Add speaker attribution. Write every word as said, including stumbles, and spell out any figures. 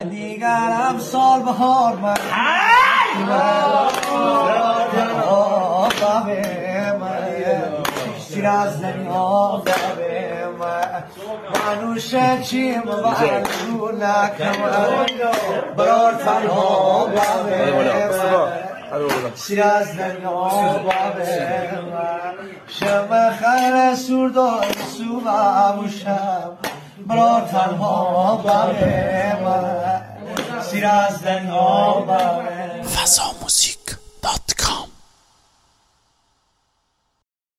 Speaker 1: دیگرم سال بهار من شیراز دنیا منوش چیم بانو نکم برار تنها شیراز دنیا شم خیر سوردار سو باموشم برار تنها شیراز دنیا
Speaker 2: فضا موسیقی